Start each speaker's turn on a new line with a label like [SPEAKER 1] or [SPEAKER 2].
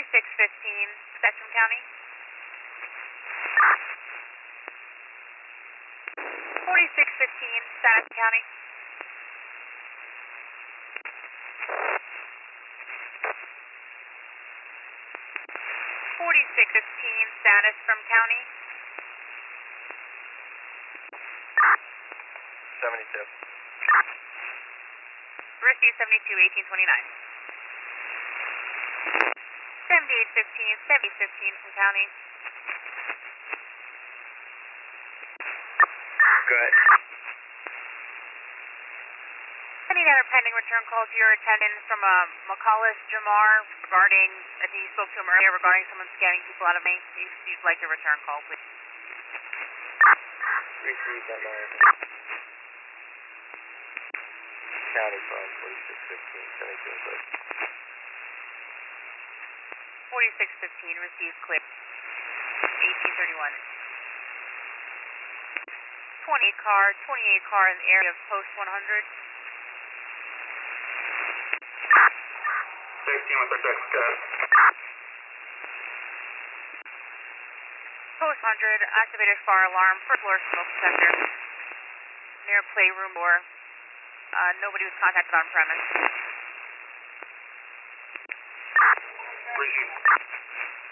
[SPEAKER 1] 4615, Spectrum County. 4615, Status County. 4615, status from county.
[SPEAKER 2] 72.
[SPEAKER 1] Receive 72, 1829. 7815, 7015 from county.
[SPEAKER 2] Go ahead.
[SPEAKER 1] Sending out a pending return call to your attendant from McCullis Jamar regarding, I think you spoke to him earlier, regarding someone scamming people out of me. You'd like a return call, please.
[SPEAKER 2] Received on my county phone, 4615, 72.
[SPEAKER 1] 4615, received clear. 1831. 28 car in the area of post 100.
[SPEAKER 2] 16 with the 6, good.
[SPEAKER 1] Post 100, activated fire alarm, first floor smoke detector. Near playroom door. Nobody was contacted on premise.
[SPEAKER 2] Received.